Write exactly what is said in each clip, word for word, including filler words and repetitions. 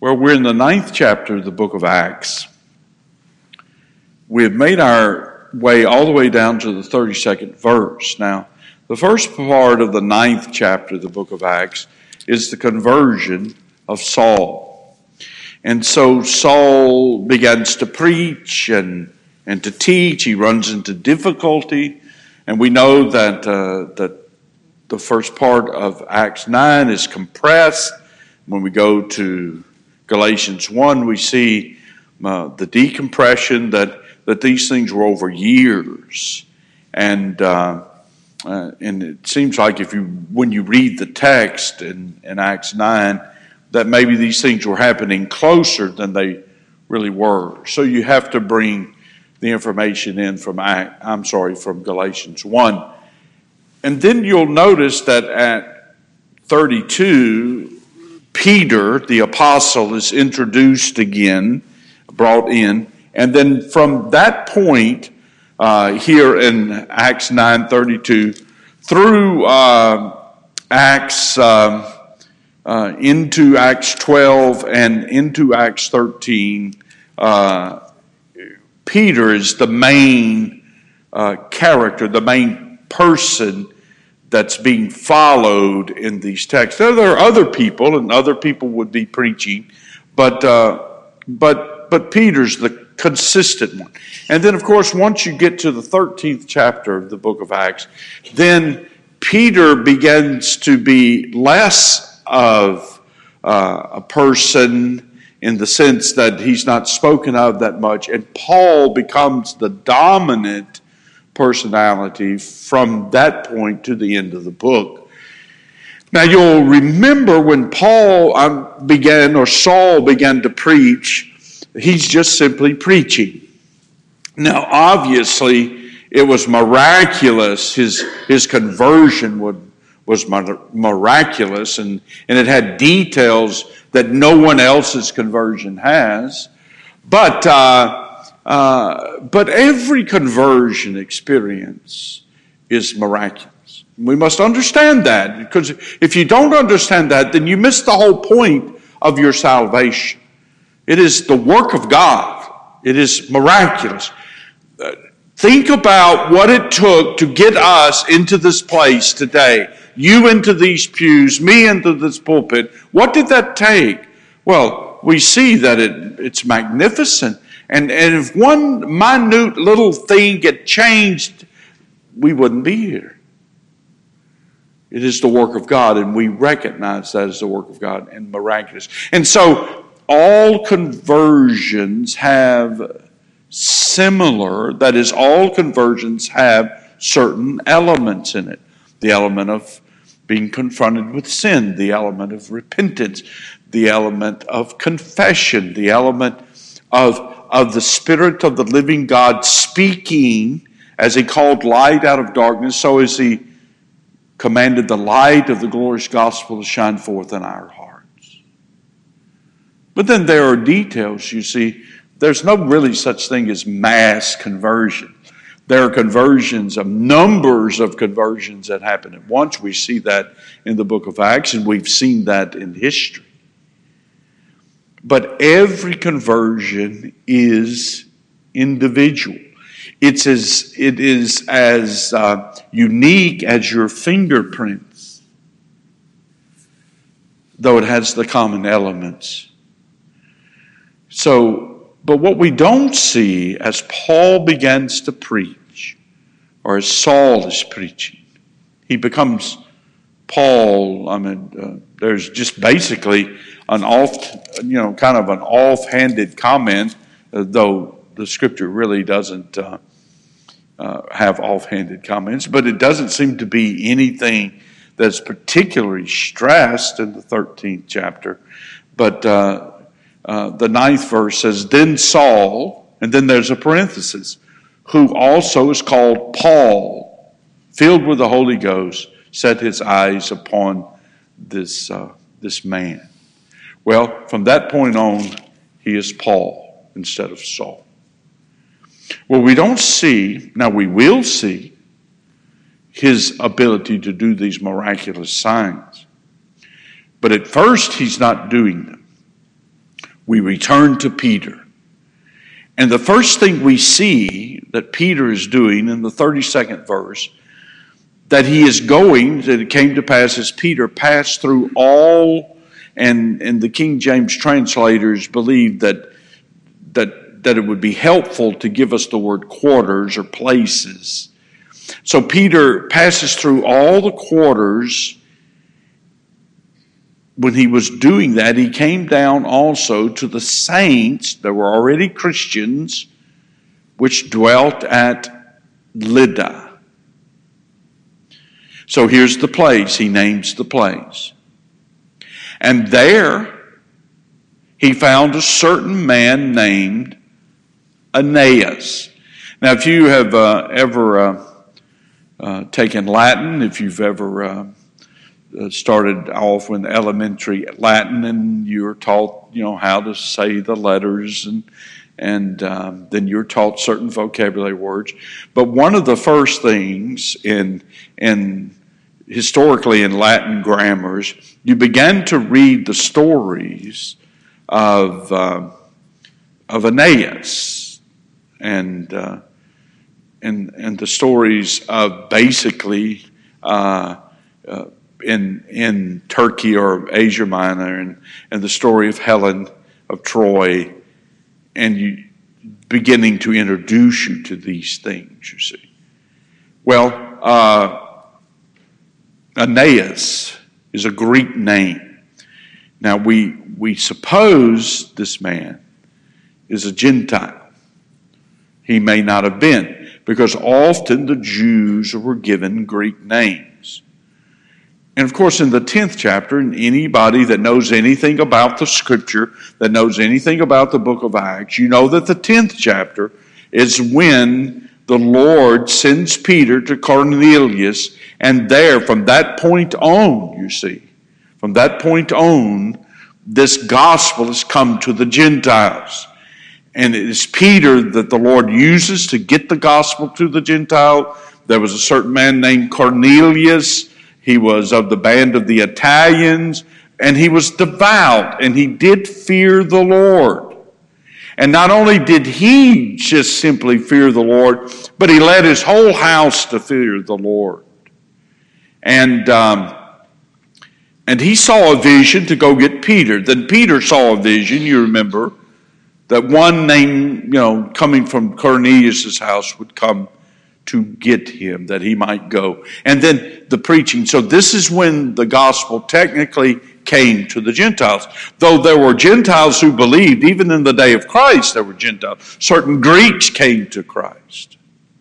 Well, we're in the ninth chapter of the book of Acts. We have made our way all the way down to the thirty-second verse. Now, the first part of the ninth chapter of the book of Acts is the conversion of Saul. And so Saul begins to preach and, and to teach. He runs into difficulty. And we know that, uh, that the first part of Acts nine is compressed. When we go to Galatians one, we see uh, the decompression that, that these things were over years. And uh, uh, and it seems like if you when you read the text in, in Acts nine, that maybe these things were happening closer than they really were. So you have to bring the information in from Act, I'm sorry, from Galatians one. And then you'll notice that at thirty-two, Peter, the apostle, is introduced again, brought in. And then from that point, uh, here in Acts nine thirty-two, through uh, Acts um, uh, into Acts twelve and into Acts thirteen, uh, Peter is the main uh, character, the main person that's being followed in these texts. Now, there are other people, and other people would be preaching, but uh, but but Peter's the consistent one. And then, of course, once you get to the thirteenth chapter of the book of Acts, then Peter begins to be less of uh, a person in the sense that he's not spoken of that much, and Paul becomes the dominant personality from that point to the end of the book. Now you'll remember when Paul um, began, or Saul began to preach, he's just simply preaching. Now obviously it was miraculous, his, his conversion would, was miraculous, and, and it had details that no one else's conversion has. But uh, Uh, but every conversion experience is miraculous. We must understand that, because if you don't understand that, then you miss the whole point of your salvation. It is the work of God. It is miraculous. Uh, think about what it took to get us into this place today. You into these pews, me into this pulpit. What did that take? Well, we see that it, it's magnificent. And, and if one minute little thing get changed, we wouldn't be here. It is the work of God, and we recognize that as the work of God and miraculous. And so all conversions have similar, that is, all conversions have certain elements in it. The element of being confronted with sin, the element of repentance, the element of confession, the element of of the Spirit of the living God speaking, as he called light out of darkness, so as he commanded the light of the glorious gospel to shine forth in our hearts. But then there are details, you see. There's no really such thing as mass conversion. There are conversions, of numbers of conversions that happen at once. We see that in the book of Acts, and we've seen that in history. But every conversion is individual. It's as, it is as uh, unique as your fingerprints, though it has the common elements. So, but what we don't see as Paul begins to preach, or as Saul is preaching, he becomes Paul. I mean, uh, there's just basically an off, you know, kind of an offhanded comment, uh, though the scripture really doesn't uh, uh, have offhanded comments, but it doesn't seem to be anything that's particularly stressed in the thirteenth chapter. But uh, uh, the ninth verse says, "Then Saul," and then there's a parenthesis, "who also is called Paul, filled with the Holy Ghost, set his eyes upon this uh, this man." Well, from that point on, he is Paul instead of Saul. Well, we don't see, now we will see, his ability to do these miraculous signs. But at first, he's not doing them. we return to Peter. And the first thing we see that Peter is doing in the thirty-second verse, that he is going, that it came to pass as Peter passed through all, and, and the King James translators believe that, that, that it would be helpful to give us the word quarters or places. So Peter passes through all the quarters. When he was doing that, he came down also to the saints that were already Christians, which dwelt at Lydda. So here's the place. He names the place. And there he found a certain man named Aeneas. Now, if you have uh, ever uh, uh, taken Latin, if you've ever uh, started off with elementary Latin and you're taught, you know, how to say the letters, and and um, then you're taught certain vocabulary words. But one of the first things in in historically in Latin grammars, you began to read the stories of uh, of Aeneas and uh, and and the stories of basically uh, uh, in in Turkey or Asia Minor, and and the story of Helen of Troy, and you beginning to introduce you to these things. You see, well. Uh, Aeneas is a Greek name. Now we we suppose this man is a Gentile. He may not have been, because often the Jews were given Greek names. And of course in the tenth chapter, and anybody that knows anything about the Scripture, that knows anything about the book of Acts, you know that the tenth chapter is when the Lord sends Peter to Cornelius. And there, from that point on, you see, from that point on, this gospel has come to the Gentiles. And it is Peter that the Lord uses to get the gospel to the Gentile. There was a certain man named Cornelius. He was of the band of the Italians, and he was devout, and he did fear the Lord. And not only did he just simply fear the Lord, but he led his whole house to fear the Lord. And um, and he saw a vision to go get Peter. Then Peter saw a vision, you remember, that one named, you know, coming from Cornelius' house would come to get him, that he might go. And then the preaching. So this is when the gospel technically came to the Gentiles. Though there were Gentiles who believed, even in the day of Christ, there were Gentiles. Certain Greeks came to Christ.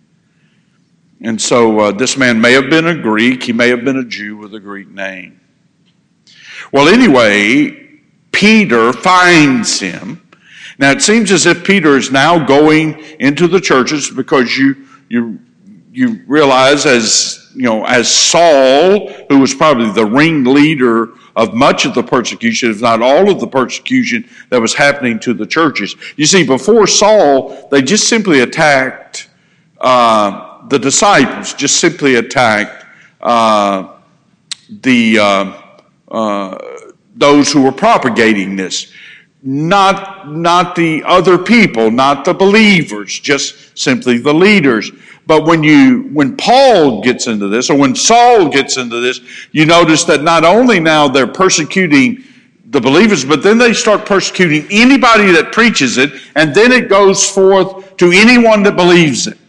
And so uh, this man may have been a Greek. He may have been a Jew with a Greek name. Well, anyway, Peter finds him. Now, it seems as if Peter is now going into the churches, because you you you realize, as you know, as Saul, who was probably the ringleader of much of the persecution, if not all of the persecution that was happening to the churches. You see, before Saul, they just simply attacked Uh, the disciples, just simply attacked uh, the uh, uh, those who were propagating this, not not the other people, not the believers, just simply the leaders. But when you when Paul gets into this, or when Saul gets into this, you notice that not only now they're persecuting the believers, but then they start persecuting anybody that preaches it, and then it goes forth to anyone that believes it.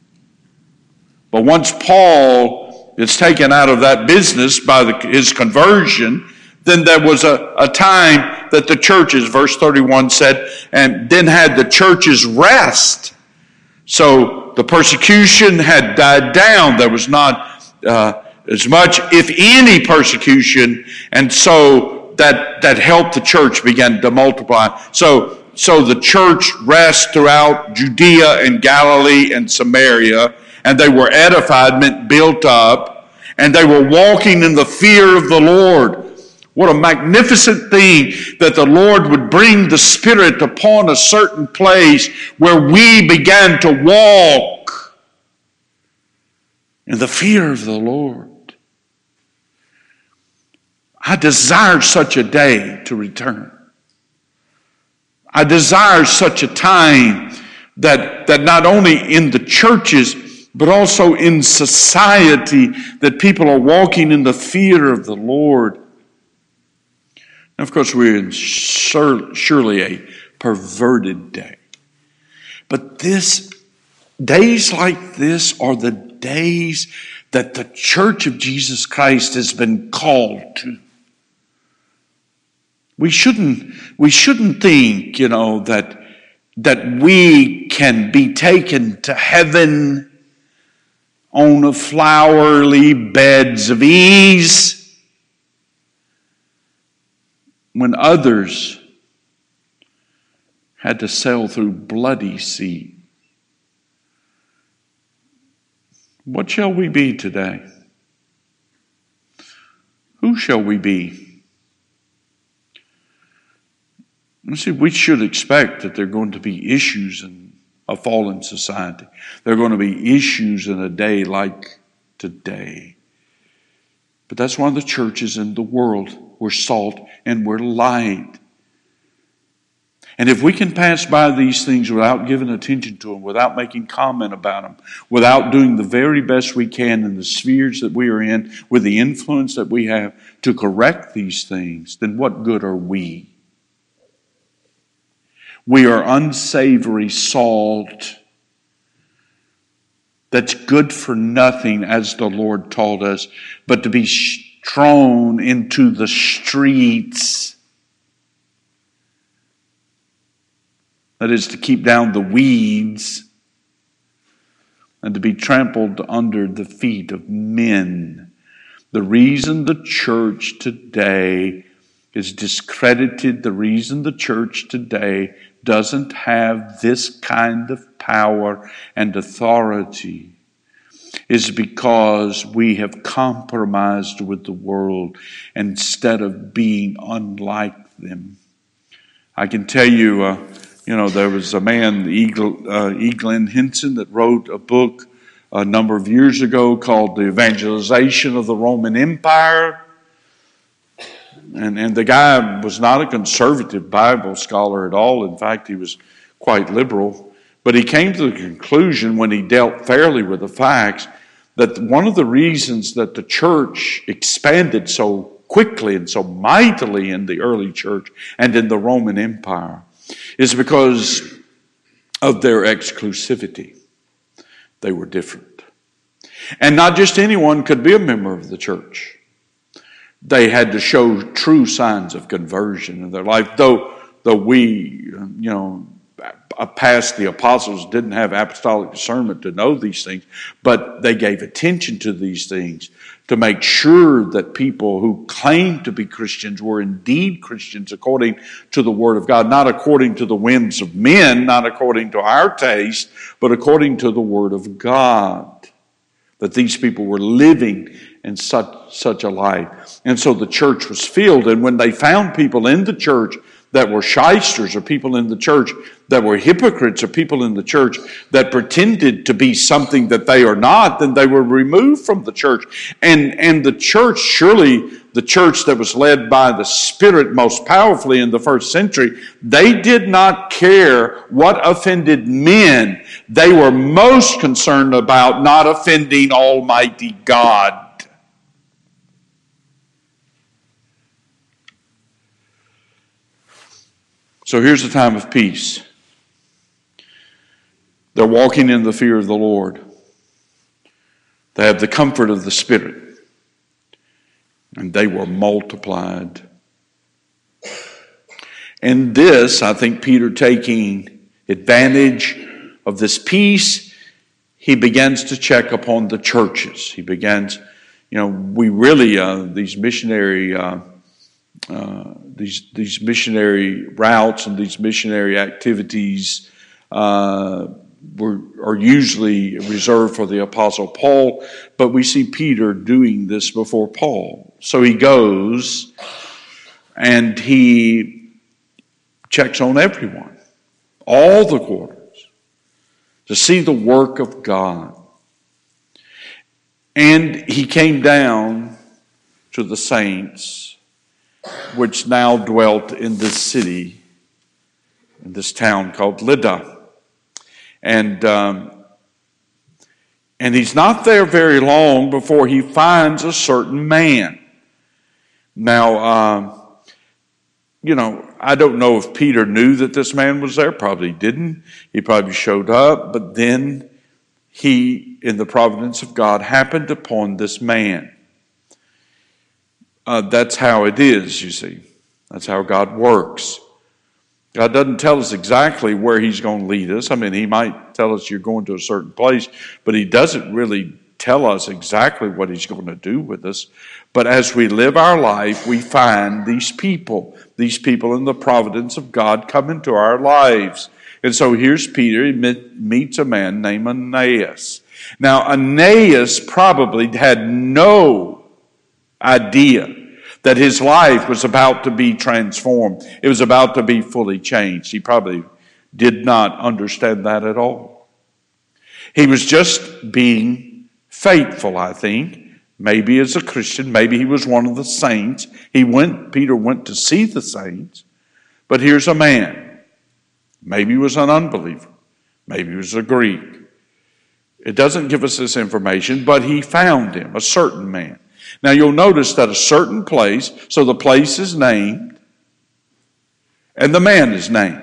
But once Paul is taken out of that business by the, his conversion, then there was a, a time that the churches, verse thirty-one said, and then had the churches rest. So the persecution had died down. There was not uh, as much, if any, persecution, and so that that helped the church begin to multiply. So so the church rest throughout Judea and Galilee and Samaria. And they were edified, meant built up, and they were walking in the fear of the Lord. What a magnificent thing that the Lord would bring the Spirit upon a certain place where we began to walk in the fear of the Lord. I desire such a day to return. I desire such a time that, that not only in the churches, but also in society, that people are walking in the fear of the Lord. And of course, we're in sur- surely a perverted day. But this, days like this are the days that the Church of Jesus Christ has been called to. We shouldn't, we shouldn't think, you know, that, that we can be taken to heaven on a flowery beds of ease when others had to sail through bloody sea. What shall we be today? Who shall we be? You see, we should expect that there are going to be issues in a fallen society. There are going to be issues in a day like today. But that's why the church is in the world. We're salt and we're light. And if we can pass by these things without giving attention to them, without making comment about them, without doing the very best we can in the spheres that we are in, with the influence that we have to correct these things, then what good are we? We are unsavory salt that's good for nothing, as the Lord taught us, but to be thrown into the streets. That is, to keep down the weeds and to be trampled under the feet of men. The reason the church today is discredited, the reason the church today doesn't have this kind of power and authority is because we have compromised with the world instead of being unlike them. I can tell you, uh, you know, there was a man, E. Uh, E. Glenn Henson, that wrote a book a number of years ago called The Evangelization of the Roman Empire. And, and the guy was not a conservative Bible scholar at all. In fact, he was quite liberal. But he came to the conclusion, when he dealt fairly with the facts, that one of the reasons that the church expanded so quickly and so mightily in the early church and in the Roman Empire is because of their exclusivity. They were different. And not just anyone could be a member of the church. They had to show true signs of conversion in their life. Though, though we, you know, past the apostles didn't have apostolic discernment to know these things, but they gave attention to these things to make sure that people who claimed to be Christians were indeed Christians according to the Word of God, not according to the whims of men, not according to our taste, but according to the Word of God. That these people were living in such, such a life. And so the church was filled. And when they found people in the church that were shysters, or people in the church that were hypocrites, or people in the church that pretended to be something that they are not, then they were removed from the church. And, and the church, surely the church that was led by the Spirit most powerfully in the first century, they did not care what offended men. They were most concerned about not offending Almighty God. So here's a time of peace. They're walking in the fear of the Lord. They have the comfort of the Spirit. And they were multiplied. And this, I think Peter, taking advantage of this peace, he begins to check upon the churches. He begins, you know, we really, uh, these missionary uh, Uh, these these missionary routes and these missionary activities uh, were are usually reserved for the Apostle Paul, but we see Peter doing this before Paul. So he goes and he checks on everyone, all the quarters, to see the work of God. And he came down to the saints which now dwelt in this city, in this town called Lydda. And um, and he's not there very long before he finds a certain man. Now, um, you know, I don't know if Peter knew that this man was there. Probably didn't. He probably showed up. But then he, in the providence of God, happened upon this man. Uh, that's how it is, you see. That's how God works. God doesn't tell us exactly where he's going to lead us. I mean, he might tell us you're going to a certain place, but he doesn't really tell us exactly what he's going to do with us. But as we live our life, we find these people, these people in the providence of God come into our lives. And so here's Peter. He meets a man named Aeneas. Now, Aeneas probably had no idea that his life was about to be transformed. It was about to be fully changed. He probably did not understand that at all. He was just being faithful, I think. Maybe as a Christian, maybe he was one of the saints. He went, Peter went to see the saints. But here's a man. Maybe he was an unbeliever. Maybe he was a Greek. It doesn't give us this information, but he found him, a certain man. Now you'll notice that a certain place, so the place is named, and the man is named.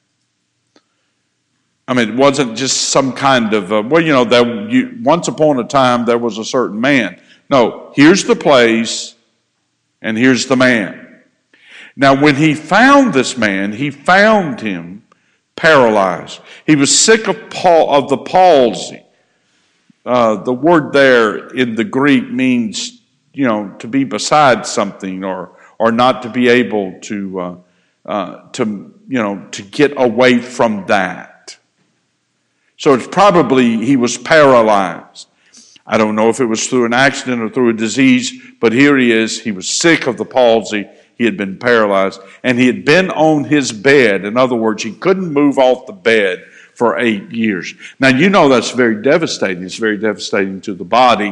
I mean, it wasn't just some kind of, uh, well, you know, that you, once upon a time there was a certain man. No, here's the place, and here's the man. Now when he found this man, he found him paralyzed. He was sick of, pal- of the palsy. Uh, the word there in the Greek means, you know, to be beside something or or not to be able to uh, uh, to you know to get away from that. So it's probably he was paralyzed. I don't know if it was through an accident or through a disease, but here he is. He was sick of the palsy. He had been paralyzed, and he had been on his bed. In other words, he couldn't move off the bed for eight years. Now you know that's very devastating. It's very devastating to the body.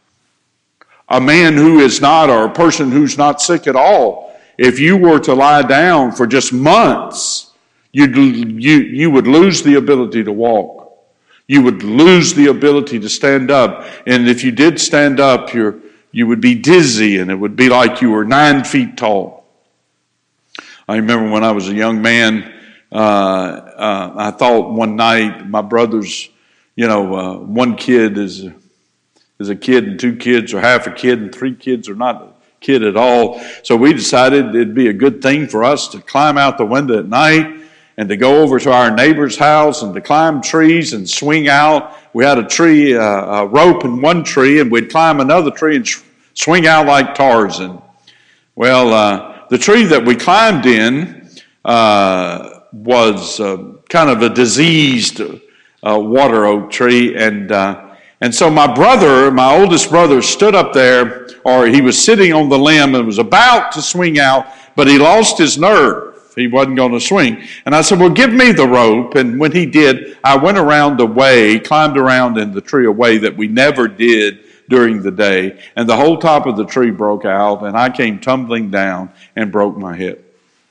A man who is not, or a person who's not sick at all, if you were to lie down for just months, you'd, you you would lose the ability to walk. You would lose the ability to stand up. And if you did stand up, you're, you would be dizzy, and it would be like you were nine feet tall. I remember when I was a young man, uh, uh, I thought one night, my brothers, you know, uh, one kid is... is a kid and two kids or half a kid and three kids are not a kid at all. So we decided it'd be a good thing for us to climb out the window at night and to go over to our neighbor's house and to climb trees and swing out. We had a tree, uh, a rope in one tree, and we'd climb another tree and sh- swing out like Tarzan. Well, uh, the tree that we climbed in uh, was uh, kind of a diseased uh, water oak tree, and uh, And so my brother, my oldest brother, stood up there, or he was sitting on the limb and was about to swing out, but he lost his nerve. He wasn't going to swing. And I said, well, give me the rope. And when he did, I went around the way, climbed around in the tree a way that we never did during the day. And the whole top of the tree broke out, and I came tumbling down and broke my hip.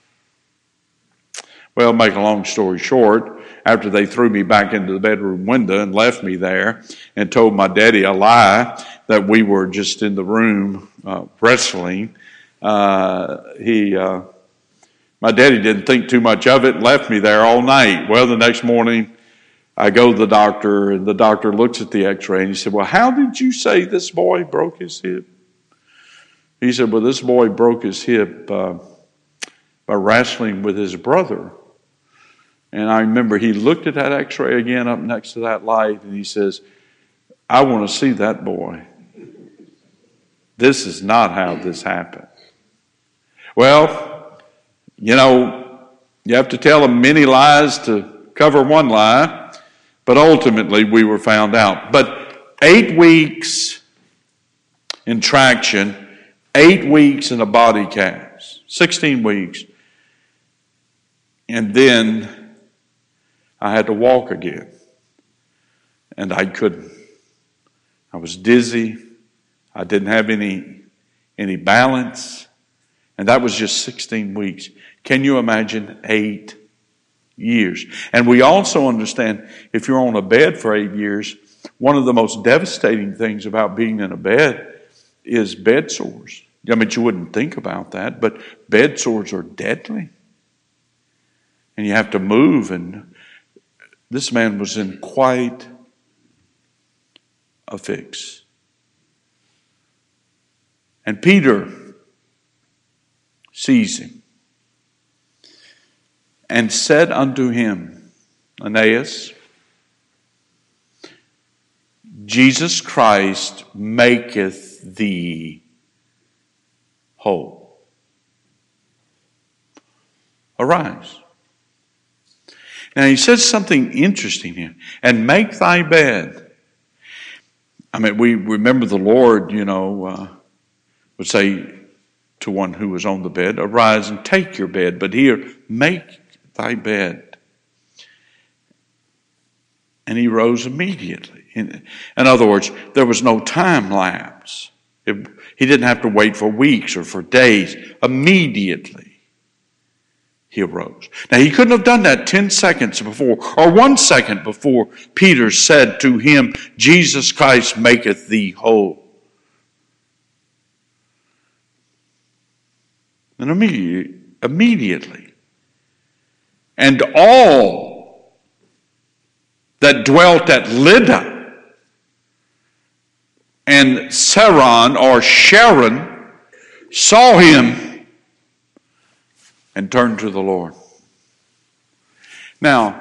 Well, make a long story short, after they threw me back into the bedroom window and left me there and told my daddy a lie that we were just in the room uh, wrestling, uh, he, uh, my daddy didn't think too much of it and left me there all night. Well, the next morning I go to the doctor, and the doctor looks at the x-ray and he said, well, how did you say this boy broke his hip? He said, well, this boy broke his hip uh, by wrestling with his brother. And I remember he looked at that x-ray again up next to that light, and he says, I want to see that boy. This is not how this happened. Well, you know, you have to tell them many lies to cover one lie, but ultimately we were found out. But eight weeks in traction, eight weeks in a body cast, sixteen weeks, and then I had to walk again, and I couldn't. I was dizzy. I didn't have any any balance, and that was just sixteen weeks. Can you imagine eight years. And we also understand if you're on a bed for eight years, one of the most devastating things about being in a bed is bed sores. I mean, you wouldn't think about that, but bed sores are deadly. And you have to move, and this man was in quite a fix. And Peter sees him and said unto him, Aeneas, Jesus Christ maketh thee whole. Arise. Now he says something interesting here. And make thy bed. I mean, we remember the Lord, you know, uh, would say to one who was on the bed, arise and take your bed. But here, make thy bed. And he rose immediately. In, in other words, there was no time lapse. It, he didn't have to wait for weeks or for days. Immediately, he arose. Now, he couldn't have done that ten seconds before or one second before Peter said to him, Jesus Christ maketh thee whole. And immediately, immediately. And all that dwelt at Lydda and Saron or Sharon saw him and turned to the Lord. Now,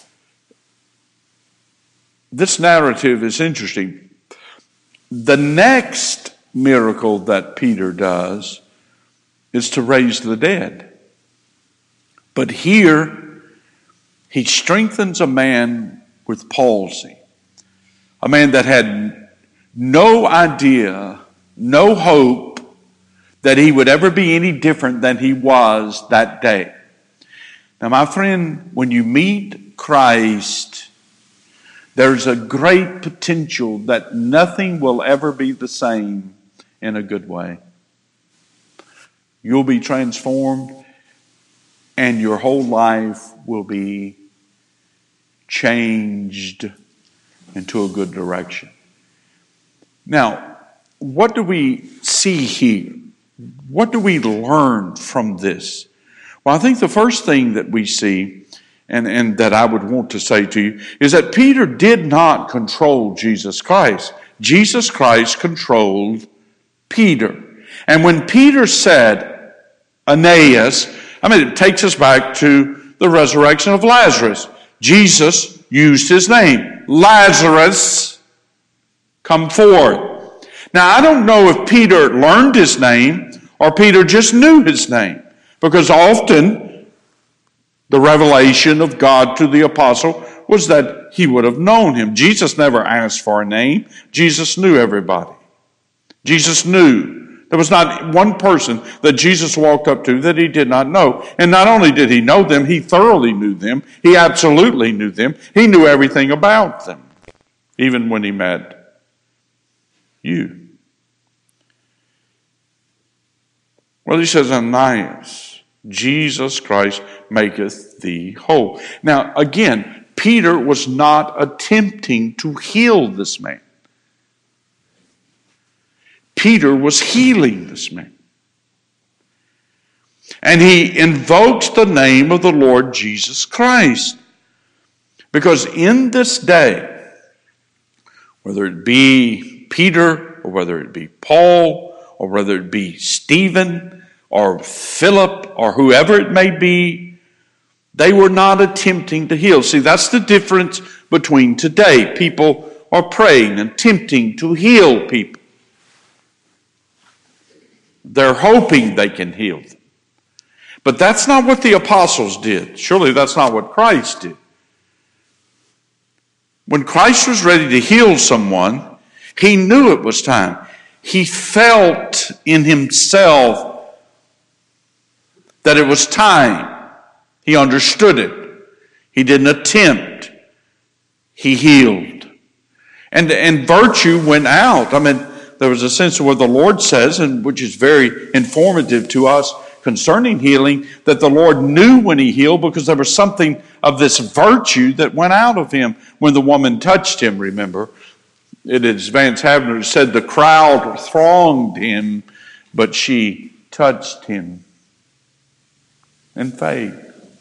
this narrative is interesting. The next miracle that Peter does is to raise the dead. But here, he strengthens a man with palsy. A man that had no idea, no hope that he would ever be any different than he was that day. Now, my friend, when you meet Christ, there's a great potential that nothing will ever be the same in a good way. You'll be transformed, and your whole life will be changed into a good direction. Now, what do we see here? What do we learn from this? Well, I think the first thing that we see, and, and that I would want to say to you, is that Peter did not control Jesus Christ. Jesus Christ controlled Peter. And when Peter said, Aeneas, I mean, it takes us back to the resurrection of Lazarus. Jesus used his name. Lazarus, come forth. Now, I don't know if Peter learned his name or Peter just knew his name. Because often the revelation of God to the apostle was that he would have known him. Jesus never asked for a name. Jesus knew everybody. Jesus knew. There was not one person that Jesus walked up to that he did not know. And not only did he know them, he thoroughly knew them. He absolutely knew them. He knew everything about them, even when he met you. Well, he says, Aeneas, Jesus Christ maketh thee whole. Now, again, Peter was not attempting to heal this man. Peter was healing this man. And he invokes the name of the Lord Jesus Christ. Because in this day, whether it be Peter, or whether it be Paul, or whether it be Stephen, or Philip, or whoever it may be, they were not attempting to heal. See, that's the difference between today. People are praying and attempting to heal people. They're hoping they can heal them. But that's not what the apostles did. Surely that's not what Christ did. When Christ was ready to heal someone, he knew it was time. He felt in himself that it was time. He understood it. He didn't attempt. He healed. And, and virtue went out. I mean, there was a sense of what the Lord says, and which is very informative to us concerning healing that the Lord knew when he healed, because there was something of this virtue that went out of him when the woman touched him, remember. It is Vance Havner said the crowd thronged him, but she touched him in faith.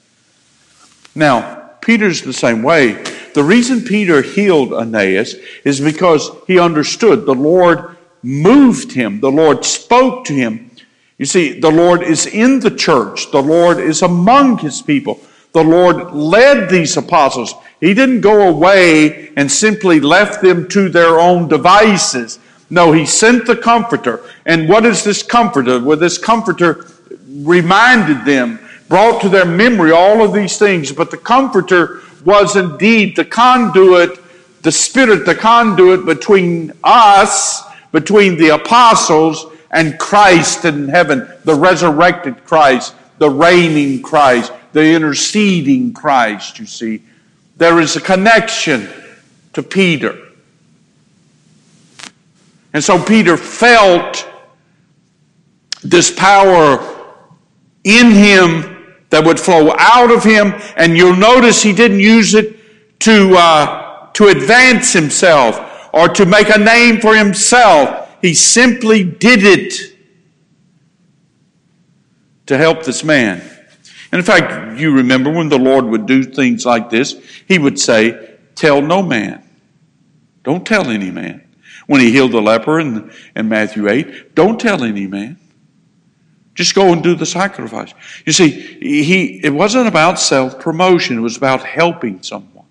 Now, Peter's the same way. The reason Peter healed Aeneas is because he understood the Lord moved him. The Lord spoke to him. You see, the Lord is in the church. The Lord is among his people. The Lord led these apostles. He didn't go away and simply left them to their own devices. No, he sent the Comforter. And what is this Comforter? Well, this Comforter reminded them, brought to their memory all of these things. But the Comforter was indeed the conduit, the Spirit, the conduit between us, between the apostles and Christ in heaven, the resurrected Christ, the reigning Christ, the interceding Christ, you see. There is a connection to Peter. And so Peter felt this power in him that would flow out of him, and you'll notice he didn't use it to, uh, to advance himself or to make a name for himself. He simply did it to help this man. And in fact, you remember when the Lord would do things like this, he would say, tell no man. Don't tell any man. When he healed the leper in, in Matthew eight, don't tell any man. Just go and do the sacrifice. You see, he it wasn't about self-promotion. It was about helping someone.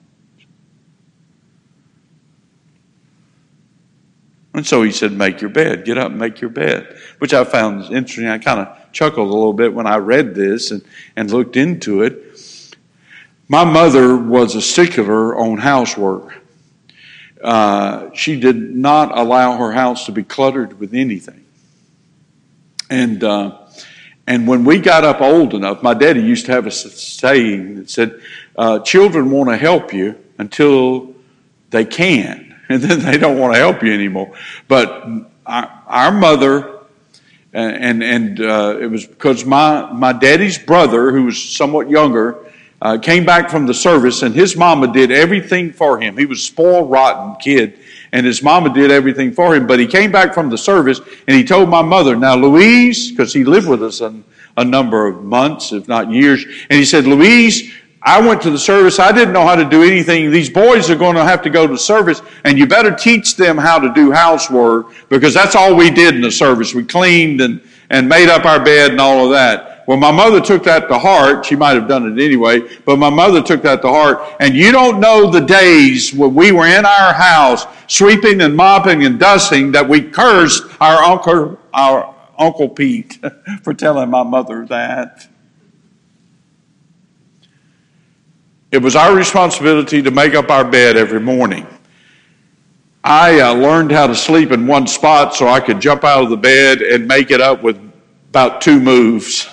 And so he said, make your bed. Get up and make your bed. Which I found interesting. I kind of chuckled a little bit when I read this and, and looked into it. My mother was a stickler on housework. Uh, she did not allow her house to be cluttered with anything. And uh, and when we got up old enough, my daddy used to have a saying that said, uh, children want to help you until they can, and then they don't want to help you anymore. But our, our mother, and and uh, it was because my, my daddy's brother, who was somewhat younger, Uh, came back from the service, and his mama did everything for him. He was a spoiled, rotten kid, and his mama did everything for him. But he came back from the service, and he told my mother, now Louise, because he lived with us a, a number of months, if not years, and he said, Louise, I went to the service. I didn't know how to do anything. These boys are going to have to go to service, and you better teach them how to do housework, because that's all we did in the service. We cleaned and, and made up our bed and all of that. Well, my mother took that to heart. She might have done it anyway, but my mother took that to heart. And you don't know the days when we were in our house sweeping and mopping and dusting that we cursed our uncle, our Uncle Pete for telling my mother that. It was our responsibility to make up our bed every morning. I uh, learned how to sleep in one spot so I could jump out of the bed and make it up with about two moves.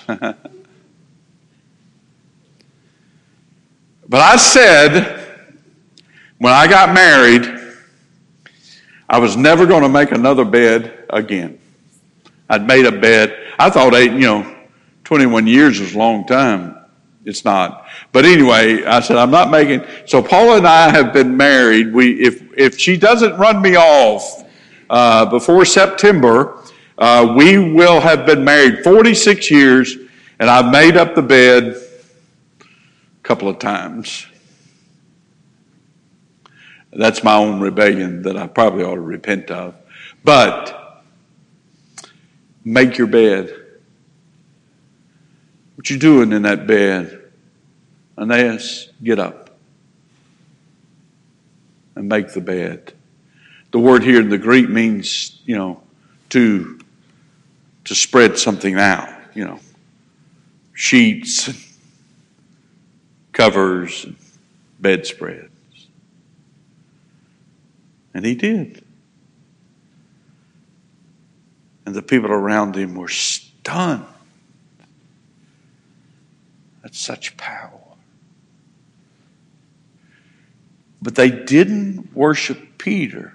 But I said, when I got married, I was never going to make another bed again. I'd made a bed. I thought, eight, you know, twenty-one years was a long time. It's not. But anyway, I said, I'm not making. So Paula and I have been married. We, if if she doesn't run me off uh, before September, Uh, we will have been married forty-six years, and I've made up the bed a couple of times. That's my own rebellion that I probably ought to repent of. But make your bed. What you doing in that bed? Aeneas, get up and make the bed. The word here in the Greek means, you know, to to spread something out, you know, sheets, and covers, and bedspreads. And he did. And the people around him were stunned at such power. But they didn't worship Peter,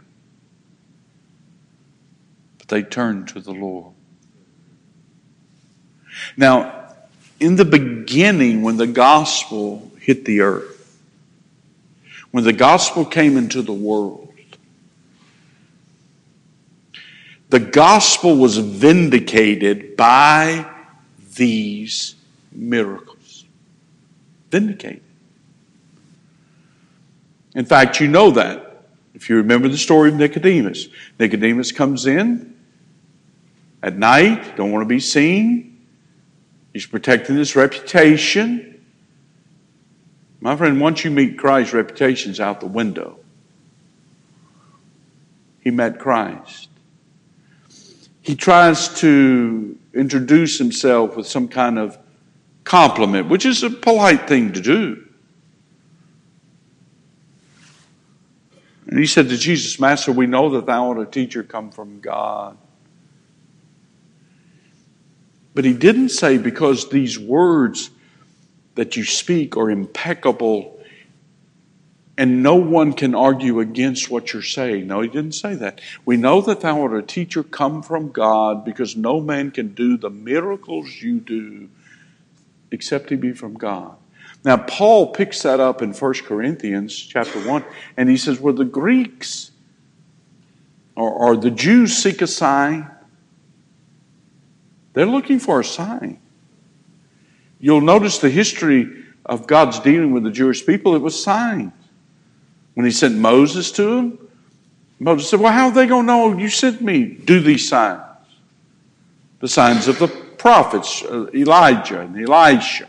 but they turned to the Lord. Now, in the beginning, when the gospel hit the earth, when the gospel came into the world, the gospel was vindicated by these miracles. Vindicated. In fact, you know that. If you remember the story of Nicodemus. Nicodemus comes in at night, don't want to be seen. He's protecting his reputation. My friend, once you meet Christ, reputation's out the window. He met Christ. He tries to introduce himself with some kind of compliment, which is a polite thing to do. And he said to Jesus, Master, we know that thou art a teacher come from God. But he didn't say, because these words that you speak are impeccable and no one can argue against what you're saying. No, he didn't say that. We know that thou art a teacher come from God, because no man can do the miracles you do except he be from God. Now, Paul picks that up in First Corinthians chapter one, and he says, well, the Greeks or, or the Jews seek a sign. They're looking for a sign. You'll notice the history of God's dealing with the Jewish people, it was signs. When he sent Moses to them, Moses said, well, how are they going to know you sent me? Do these signs. The signs of the prophets, Elijah and Elisha.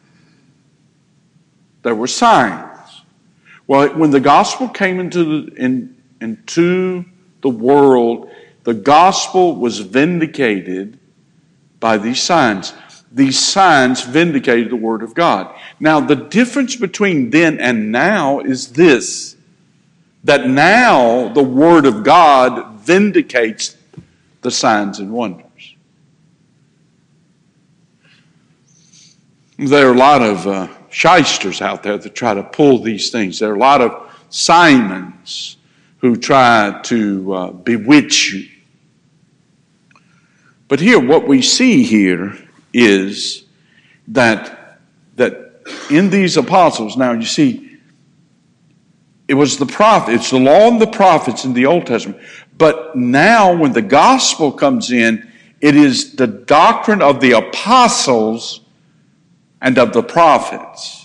There were signs. Well, when the gospel came into the, in, into the world, the gospel was vindicated by these signs. These signs vindicated the Word of God. Now, the difference between then and now is this, that now the Word of God vindicates the signs and wonders. There are a lot of uh, shysters out there that try to pull these things. There are a lot of Simons who try to uh, bewitch you. But here, what we see here is that, that in these apostles, now you see, it was the prophet, it's the law and the prophets in the Old Testament. But now when the gospel comes in, it is the doctrine of the apostles and of the prophets.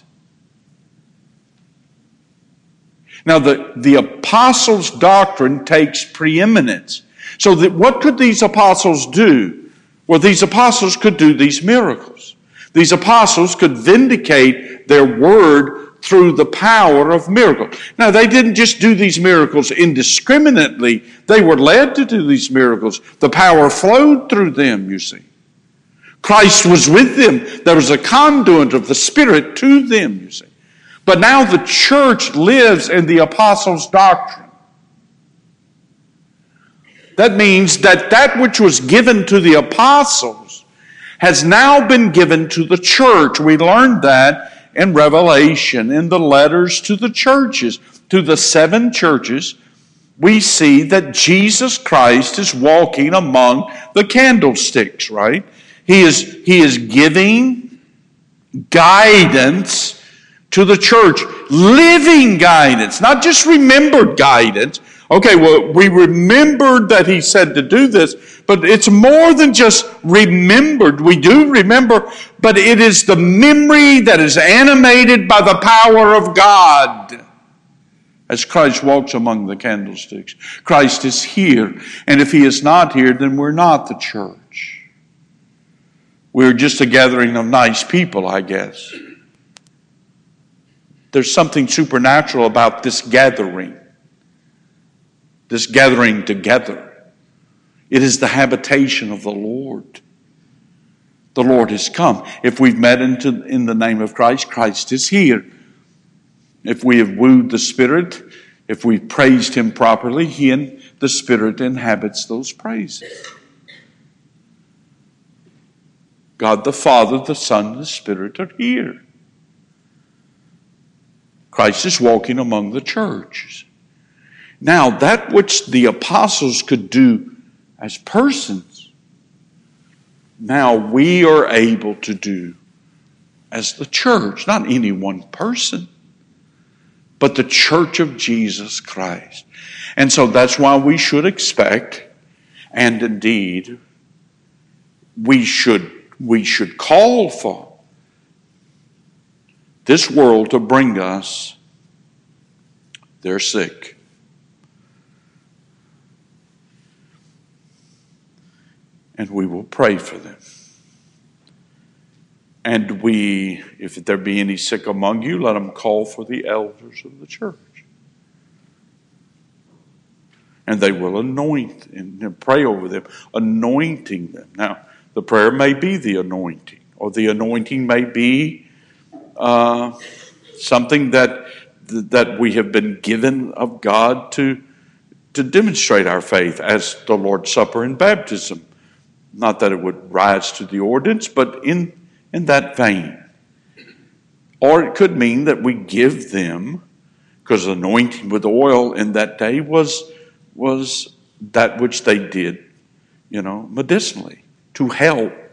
Now the, the apostles' doctrine takes preeminence. So that what could these apostles do? Well, these apostles could do these miracles. These apostles could vindicate their word through the power of miracles. Now, they didn't just do these miracles indiscriminately. They were led to do these miracles. The power flowed through them, you see. Christ was with them. There was a conduit of the Spirit to them, you see. But now the church lives in the apostles' doctrine. That means that that which was given to the apostles has now been given to the church. We learned that in Revelation, in the letters to the churches, to the seven churches. We see that Jesus Christ is walking among the candlesticks, right? He is, he is giving guidance to the church. Living guidance, not just remembered guidance. Okay, well, we remembered that he said to do this, but it's more than just remembered. We do remember, but it is the memory that is animated by the power of God. As Christ walks among the candlesticks. Christ is here, and if he is not here, then we're not the church. We're just a gathering of nice people, I guess. There's something supernatural about this gathering. This gathering together. It is the habitation of the Lord. The Lord has come. If we've met into, in the name of Christ, Christ is here. If we have wooed the Spirit, if we've praised him properly, he and the Spirit inhabits those praises. God the Father, the Son, and the Spirit are here. Christ is walking among the churches. Now, that which the apostles could do as persons, now we are able to do as the church, not any one person, but the church of Jesus Christ. And so that's why we should expect, and indeed, we should, we should call for this world to bring us their sick. And we will pray for them. And we, if there be any sick among you, let them call for the elders of the church. And they will anoint and pray over them, anointing them. Now, the prayer may be the anointing, or the anointing may be uh, something that that we have been given of God to, to demonstrate our faith, as the Lord's Supper and baptism. Not that it would rise to the ordinance, but in, in that vein. Or it could mean that we give them, because anointing with oil in that day was, was that which they did, you know, medicinally, to help.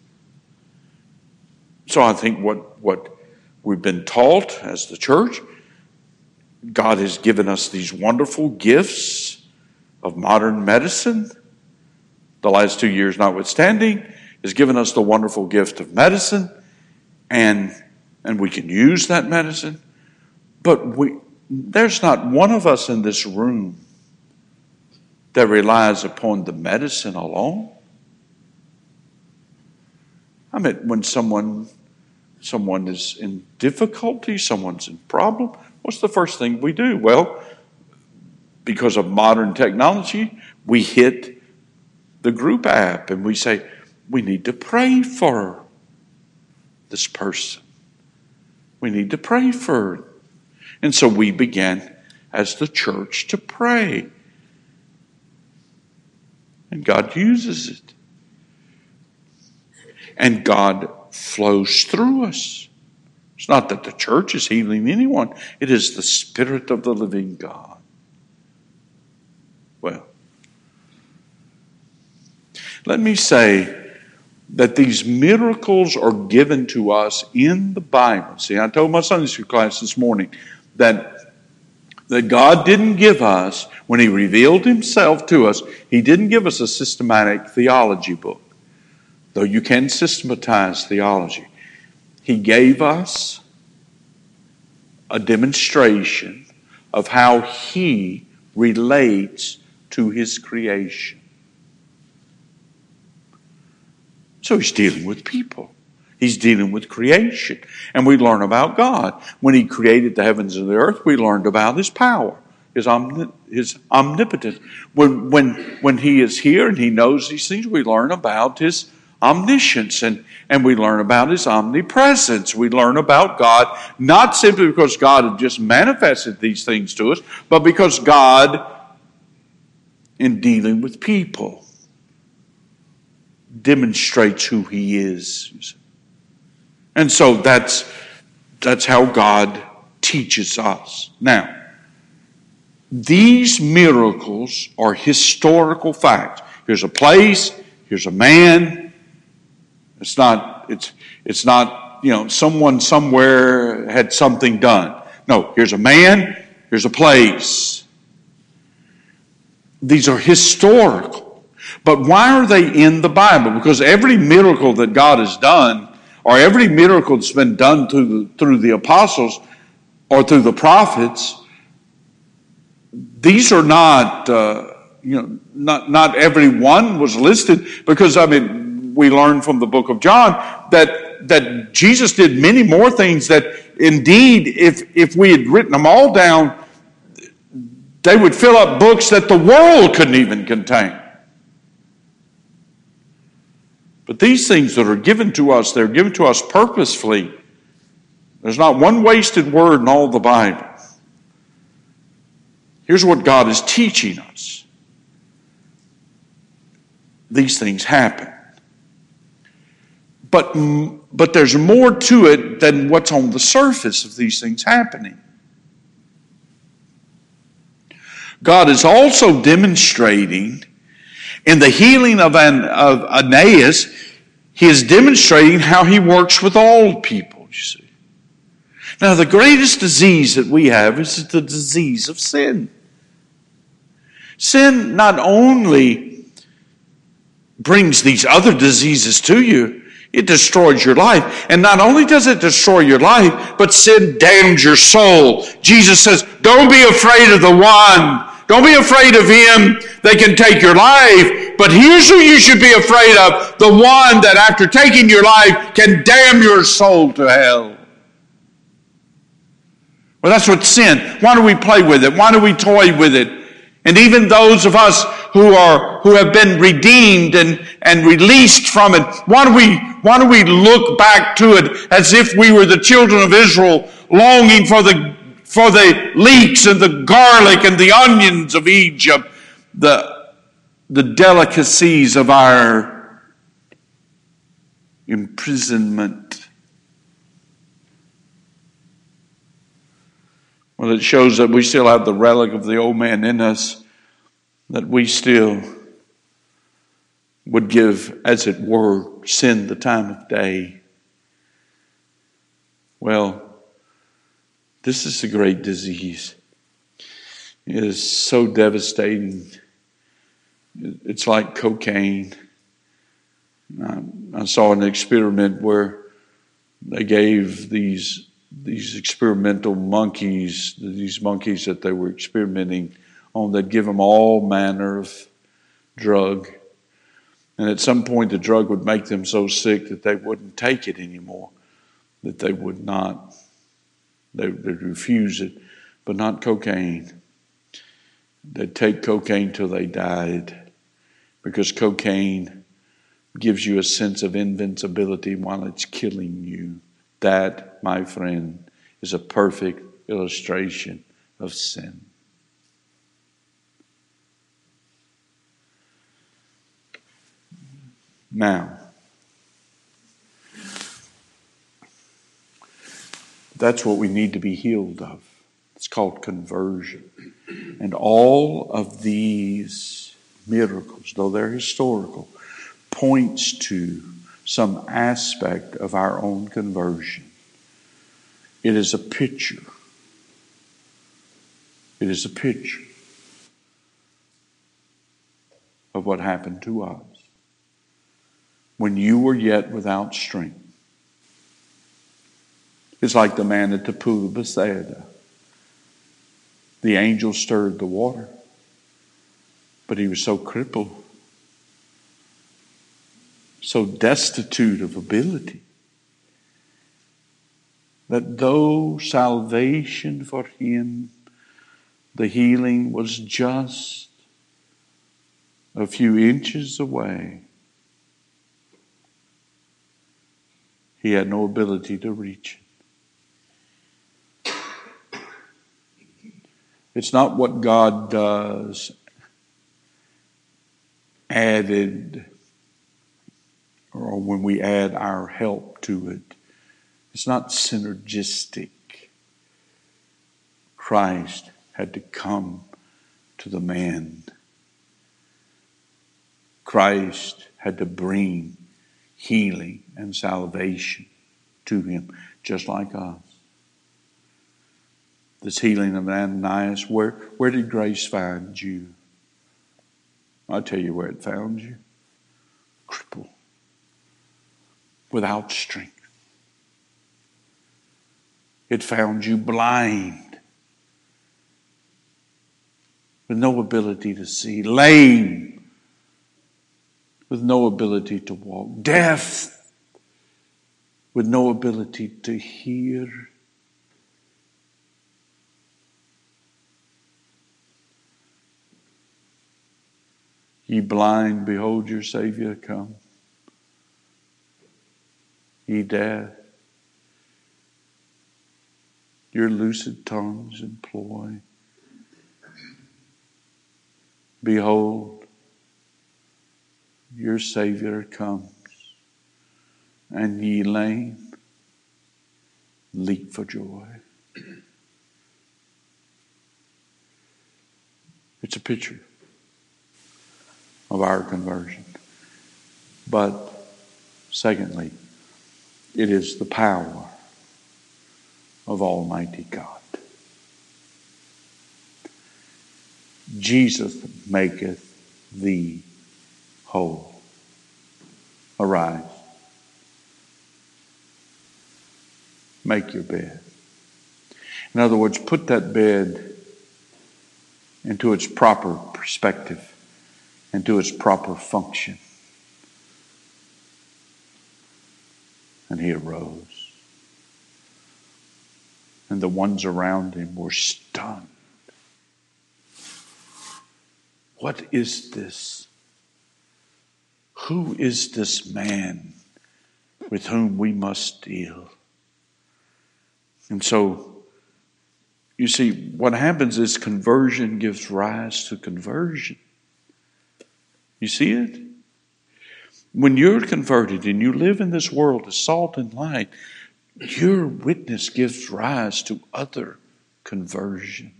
So I think what, what we've been taught as the church, God has given us these wonderful gifts of modern medicine. The last two years notwithstanding, has given us the wonderful gift of medicine, and and we can use that medicine. But we there's not one of us in this room that relies upon the medicine alone. I mean, when someone someone is in difficulty, someone's in problem, what's the first thing we do? Well, because of modern technology, we hit the group app and we say, we need to pray for this person. We need to pray for her. And so we began as the church to pray. And God uses it. And God flows through us. It's not that the church is healing anyone. It is the Spirit of the living God. Well, let me say that these miracles are given to us in the Bible. See, I told my Sunday school class this morning that, that God didn't give us, when He revealed Himself to us, He didn't give us a systematic theology book, though you can systematize theology. He gave us a demonstration of how He relates to His creation. So He's dealing with people. He's dealing with creation. And we learn about God. When He created the heavens and the earth, we learned about His power, His, omni- his omnipotence. When, when, when He is here and He knows these things, we learn about His omniscience, and, and we learn about His omnipresence. We learn about God, not simply because God had just manifested these things to us, but because God, in dealing with people, demonstrates who He is. And so that's that's how God teaches us. Now, these miracles are historical facts. Here's a place, here's a man. It's not it's it's not, you know, someone somewhere had something done. No, here's a man, here's a place. These are historical. But why are they in the Bible? Because every miracle that God has done, or every miracle that's been done through the, through the apostles or through the prophets, these are not, uh, you know, not not every one was listed. Because I mean, we learn from the book of John that that Jesus did many more things. That indeed, if if we had written them all down, they would fill up books that the world couldn't even contain. But these things that are given to us, they're given to us purposefully. There's not one wasted word in all the Bible. Here's what God is teaching us. These things happen. But, but there's more to it than what's on the surface of these things happening. God is also demonstrating in the healing of, an, of Aeneas, He is demonstrating how He works with all people, you see. Now, the greatest disease that we have is the disease of sin. Sin not only brings these other diseases to you, it destroys your life. And not only does it destroy your life, but sin damns your soul. Jesus says, don't be afraid of the one. Don't be afraid of him. They can take your life. But here's who you should be afraid of. The one that after taking your life can damn your soul to hell. Well, that's what sin. Why do we play with it? Why do we toy with it? And even those of us who are who have been redeemed and, and released from it, why do we why do we look back to it as if we were the children of Israel longing for the for the leeks and the garlic and the onions of Egypt, the the delicacies of our imprisonment? Well, it shows that we still have the relic of the old man in us, that we still would give, as it were, sin the time of day. Well, this is a great disease. It is so devastating. It's like cocaine. I saw an experiment where they gave these these experimental monkeys, these monkeys that they were experimenting on, they'd give them all manner of drug. And at some point the drug would make them so sick that they wouldn't take it anymore, that they would not, they, they'd refuse it, but not cocaine. They'd take cocaine till they died, because cocaine gives you a sense of invincibility while it's killing you. That, my friend, is a perfect illustration of sin. Now, that's what we need to be healed of. It's called conversion. And all of these miracles, though they're historical, points to some aspect of our own conversion. It is a picture. It is a picture of what happened to us when you were yet without strength. It's like the man at the pool of Bethesda. The angel stirred the water, but he was so crippled, so destitute of ability, that though salvation for him, the healing was just a few inches away, he had no ability to reach it. It's not what God does added, or when we add our help to it. It's not synergistic. Christ had to come to the man. Christ had to bring healing and salvation to him, just like us. This healing of Ananias, where, where did grace find you? I'll tell you where it found you. Crippled. Without strength. It found you blind. With no ability to see. Lame. With no ability to walk. Deaf. With no ability to hear. Ye blind, behold your Savior come. Ye deaf, your lucid tongues employ. Behold, your Savior comes, and ye lame, leap for joy. It's a picture of our conversion. But Secondly, it is the power of Almighty God. Jesus maketh thee whole. Arise. Make your bed. In other words, put that bed into its proper perspective, into its proper function. And he arose. And the ones around him were stunned. What is this? Who is this man with whom we must deal? And so, you see, what happens is conversion gives rise to conversion. You see it? When you're converted and you live in this world as salt and light, your witness gives rise to other conversions.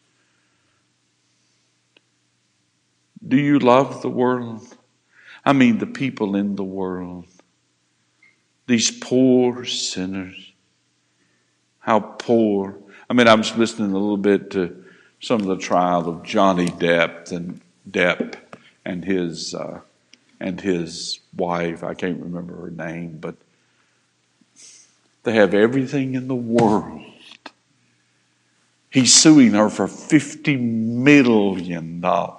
Do you love the world? I mean the people in the world. These poor sinners. How poor. I mean, I was listening a little bit to some of the trial of Johnny Depp and Depp and his uh, and his wife. I can't remember her name, but they have everything in the world. He's suing her for fifty million dollars.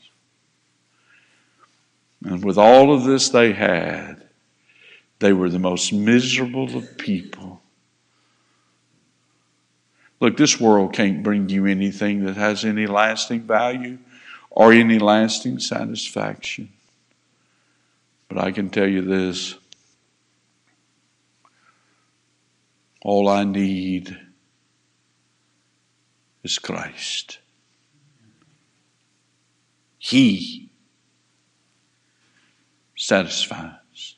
And with all of this they had, they were the most miserable of people. Look, this world can't bring you anything that has any lasting value or any lasting satisfaction. But I can tell you this. All I need is Christ. He satisfies.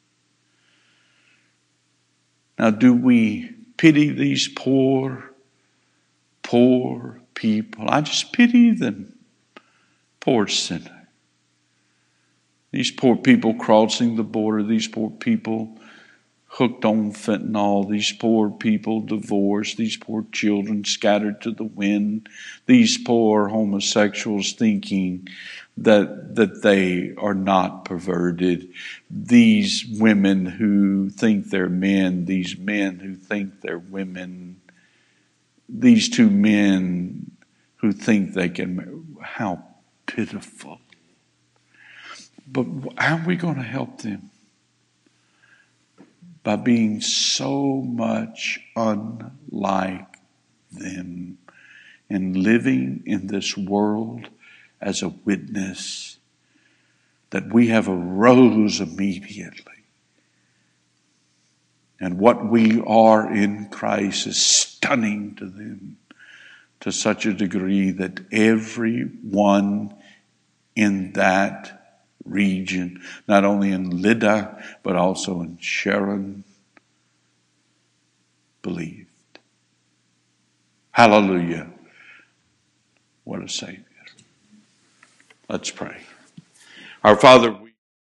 Now, do we pity these poor, poor people? I just pity them. Poor sinner. These poor people crossing the border, these poor people hooked on fentanyl, these poor people divorced, these poor children scattered to the wind, these poor homosexuals thinking that that they are not perverted, these women who think they're men, these men who think they're women, these two men who think they can, how pitiful. But how are we going to help them? By being so much unlike them and living in this world as a witness that we have arose immediately. And what we are in Christ is stunning to them to such a degree that everyone in that region, not only in Lydda, but also in Sharon, believed. Hallelujah. What a Savior. Let's pray. Our Father, we